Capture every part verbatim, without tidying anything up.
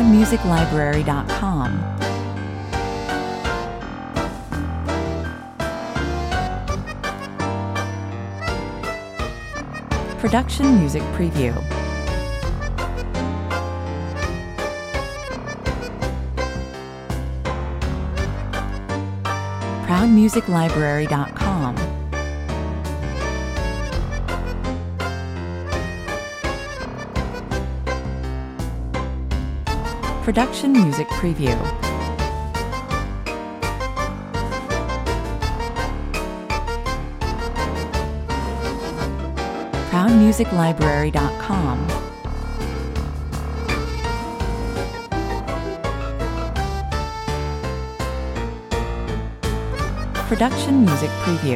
proud music library dot com. Production Music Preview. proud music library dot com. Production Music Preview. proud music library dot com. Production Music Preview.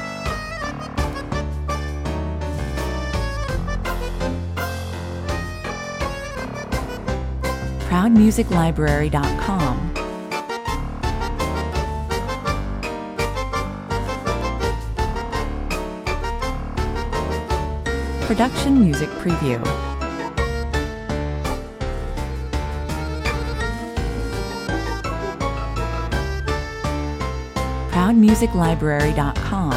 proud music library dot com. Production Music Preview. proud music library dot com.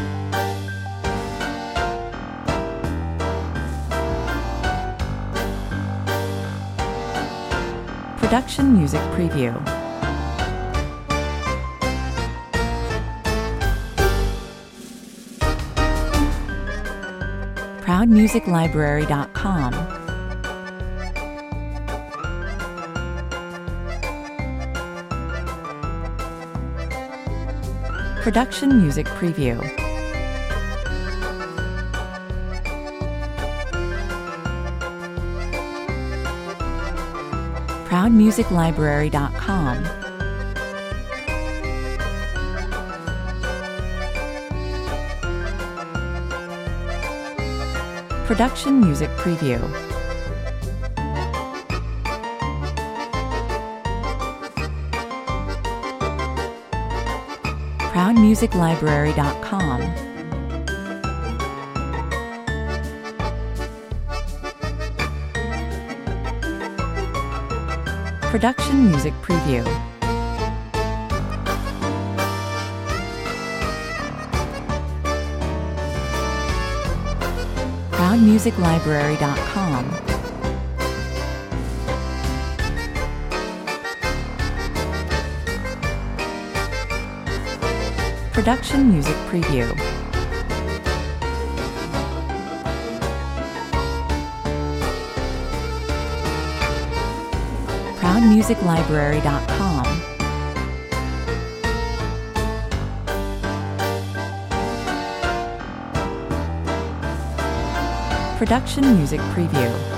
Production Music Preview. proud music library dot com. Production Music Preview. proud music library dot com. Production Music Preview. proud music library dot com. Production Music Preview. proud music library dot com. Production Music Preview. proud music library dot com. Production Music Preview.